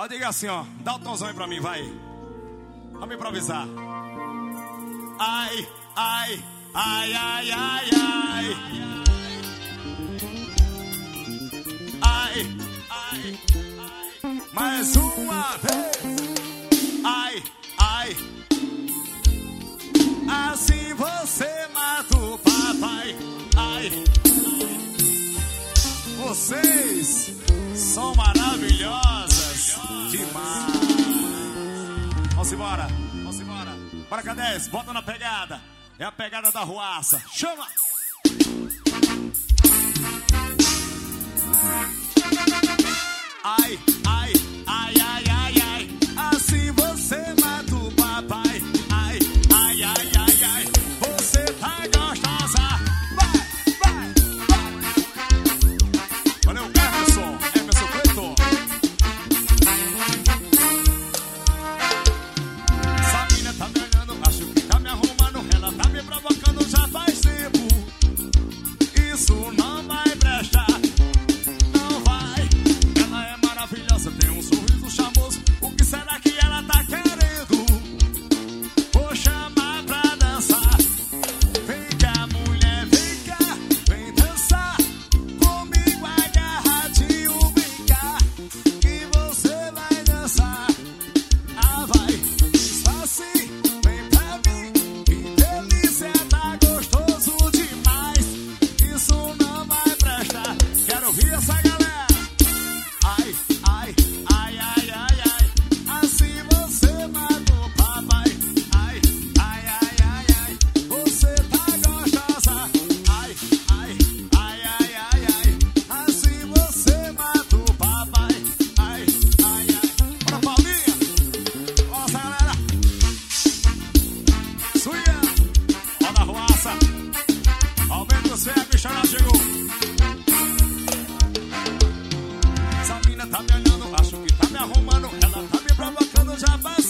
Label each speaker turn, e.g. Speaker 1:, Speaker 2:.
Speaker 1: Ó, diga assim, ó. Dá o tomzão aí pra mim, vai. Vamos improvisar. Ai, ai, ai, ai, ai, ai. Ai, ai, ai. Mais uma vez. Ai, ai. Assim você mata o papai. Ai, ai. Vocês são maravilhosas demais. Vamos embora, vamos embora. Bora, K10, bota na pegada. É a pegada da ruaça. Chama! Ai, ai, ai, ai, ai, ai. Assim você mata o papai. Ai, ai, ai, ai, ai. Você tá gostosa. Vai, vai, vai. Valeu, Emerson. Emerson Cleiton. Essa mina tá me olhando, acho que tá me arrumando. Ela tá me provocando já faz tempo. Isso não vai prestar. Tem um sorriso charmoso. O que será que ela tá querendo? Vou chamar pra dançar. Vem cá, mulher, vem cá. Vem dançar comigo agarradinho. Vem cá, que você vai dançar. Ah, vai, isso assim. Vem pra mim, que delícia, tá gostoso demais. Isso não vai prestar. Quero ouvir essa galera. Ai, ai, ai, ai, ai, ai. Assim você mata o papai. Ai, ai, ai, ai, ai. Você tá gostosa. Ai, ai, ai, ai, ai, ai. Assim você mata o papai. Ai, ai, ai. Bora, Paulinha. Nossa, galera. Suia. Ó da ruaça. Aumenta o céu, a bicha já chegou. Essa mina tá me olhando, acho que tá me arrumando. Ela tá me provocando, já vai.